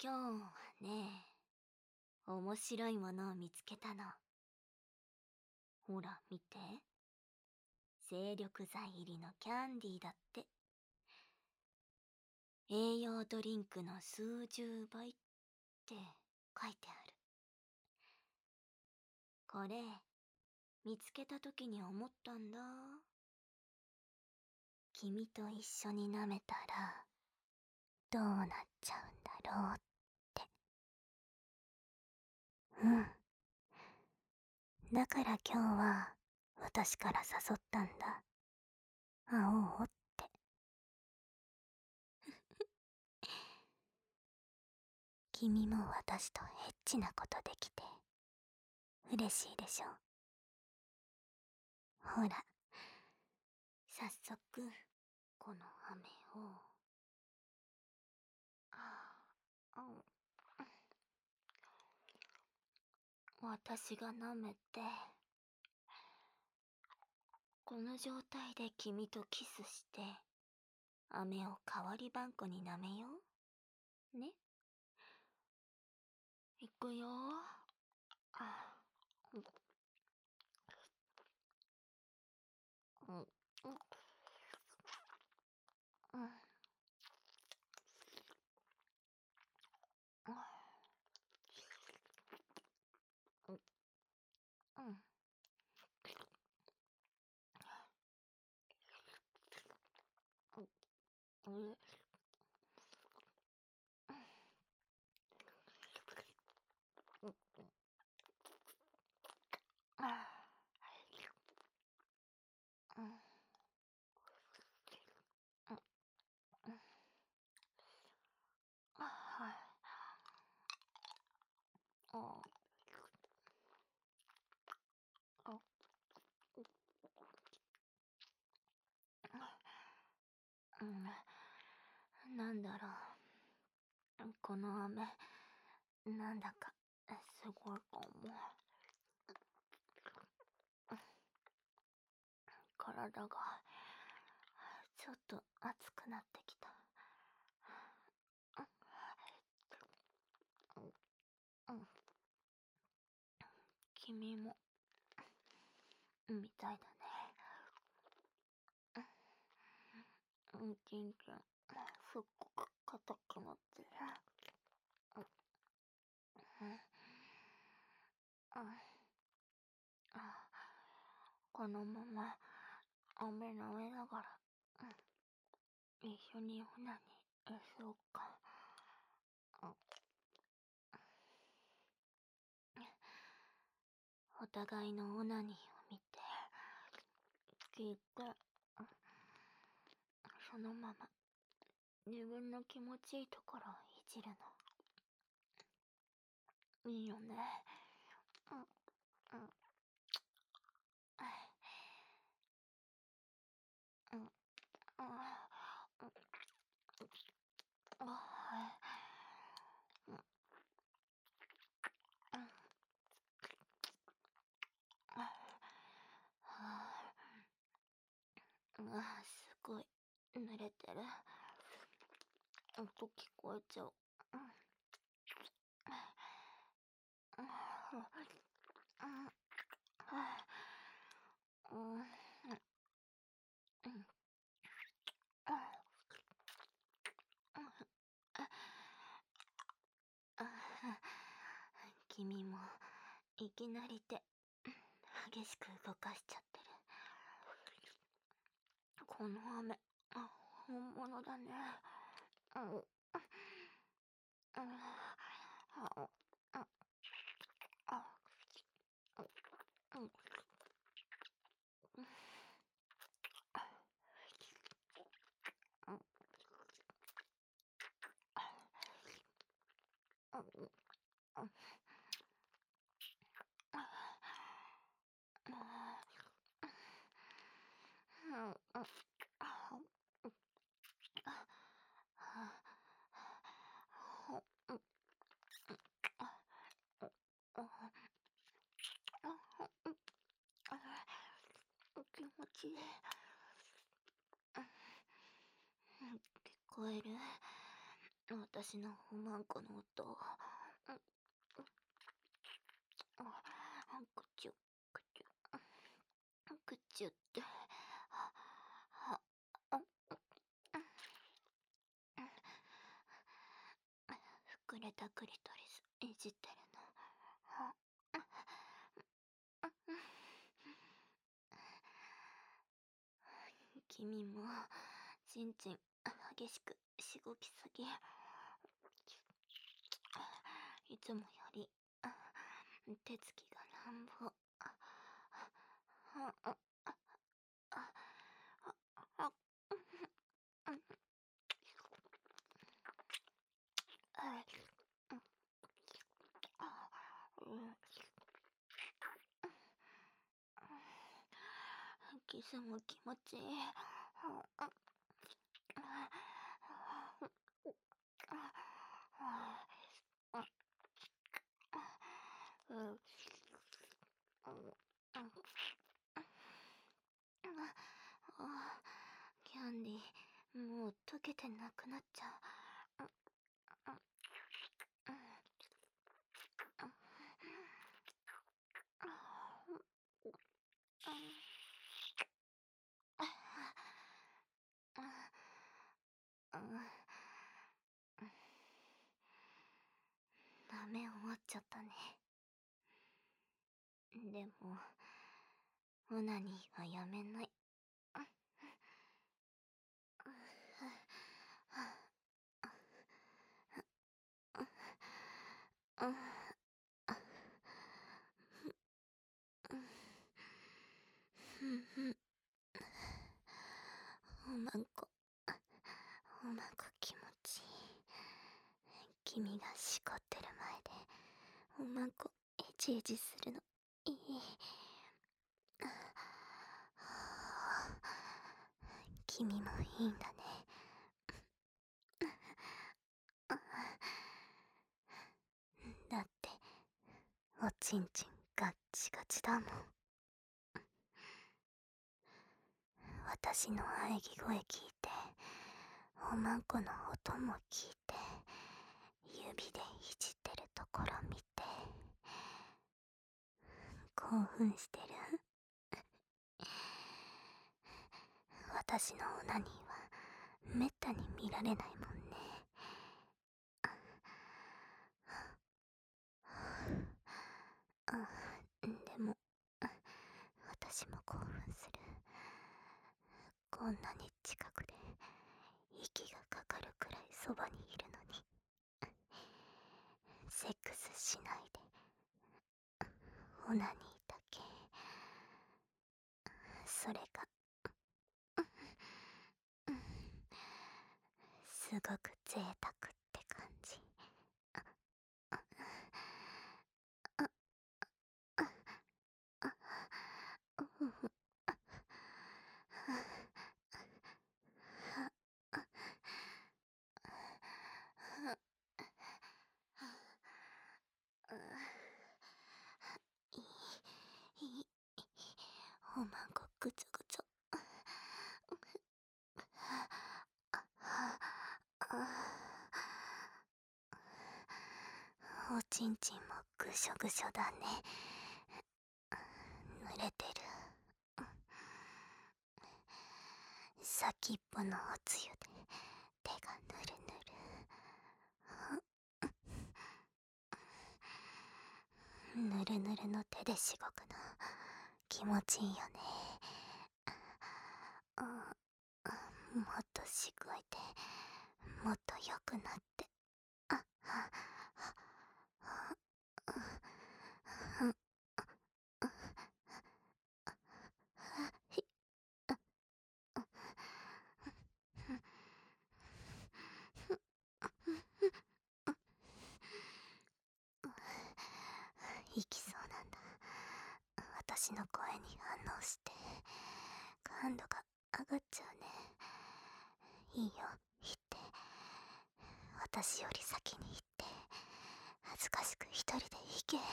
今日はね、面白いものを見つけたの。ほら、見て。精力剤入りのキャンディーだって。栄養ドリンクの数十倍って書いてある。これ、見つけた時に思ったんだ。君と一緒に舐めたら、どうなっちゃうんだろうって。うん。だから今日は、私から誘ったんだ。会おうって。君も私とエッチなことできて、嬉しいでしょ。ほら、早速、この飴を、私が舐めて、この状態で君とキスして、飴を代わりばんこに舐めよう。ね。いくよ。うん、うん、うん、うん。うん。なんだろう。この飴、なんだか、すごいかも。体が、ちょっと熱くなってきた。君も、みたいだね。ちんちん、すっごく硬くなってる。このまま、飴舐めながら、一緒にオナニーしようか。お互いのオナニーを見て、聞いて、そのまま、自分の気持ちいいところをいじるの。いいよね。すごい、濡れてる。音聞こえちゃう。君もいきなり手激しく動かしちゃってる。この飴、本物だね。気持ちいい。聞こえる？ 私のおまんこの音。くちゅくちゅくちゅって。膨れたクリトリスいじってるの。君もちんちん激しくしごきすぎ。いつもより手つきが乱暴。キスも気持ちいい。キャンディー、もう溶けてなくなっちゃう。ダメ終わっちゃったね。でもオナニーはやめない。おまんこ気持ちいい。君がしこってる前でおまんこいちいちするのいい。君もいいんだね。だっておちんちんガッチガチだもん。私の喘ぎ声聞いて、おまんこの音も聞いて、指でいじってるところ見て興奮してる。私のオナニーはめったに見られないもんね。でも私も興奮する。こんなに近くで息がかかるくらいそばにいるのにセックスしないでオナニーだけ。それがすごく贅沢って感じ。おまんこぐちょぐちょ。おちんちんもぐしょぐしょだね。濡れてる。先っぽのおつゆで手がぬるぬる。ぬるぬるの手でしごくの気持ちいいよね。もっとしごいてもっと良くなって。いきそうなんだ。私の声に反応して感度が上がっちゃうね。いいよ、言って。私より先に行って恥ずかしく一人で行け。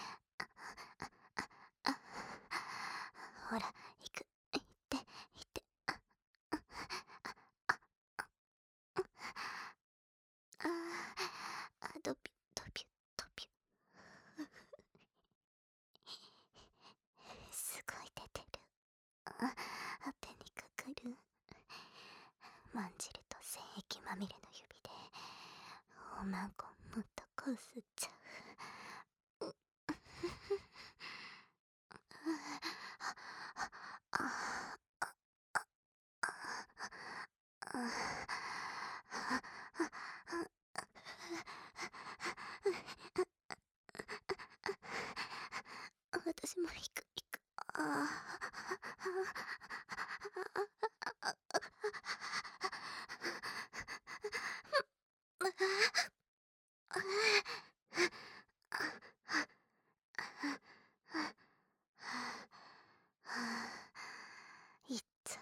ほら行く、行って行って。 ドビュドビュドビュ。すごい出てる。手にかかる。まんじると精液まみれの指でおまんこもっとこすっちゃう。私も行く行く。いっちゃった。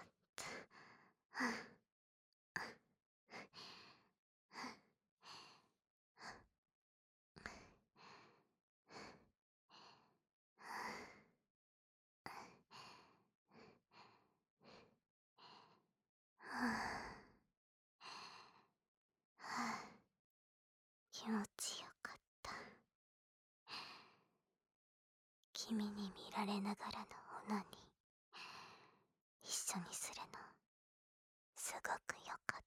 気持ちよかった。君に見られながらのオナニー一緒にするのすごくよかった。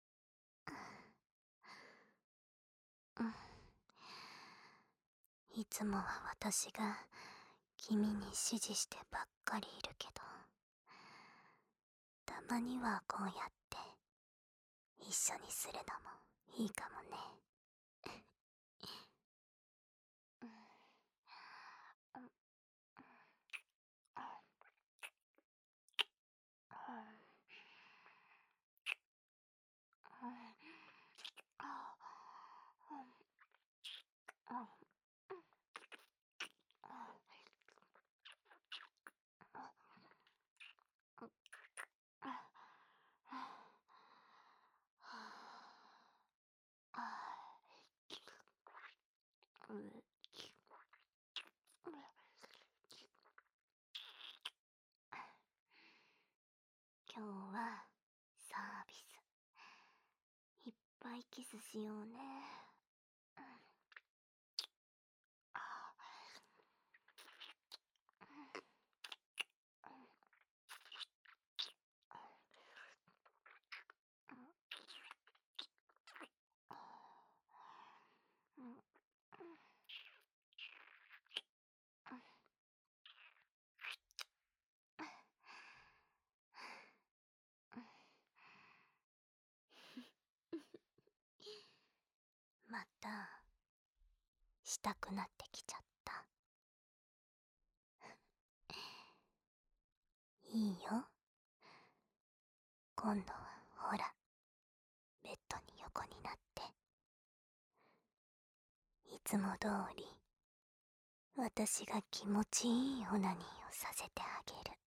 いつもは私が君に指示してばっかりいるけど、たまにはこうやって一緒にするのもいいかもね。今日はサービスいっぱいキスしようね。またしたくなってきちゃった。いいよ。今度はほら、ベッドに横になって、いつも通り私が気持ちいいオナニーをさせてあげる。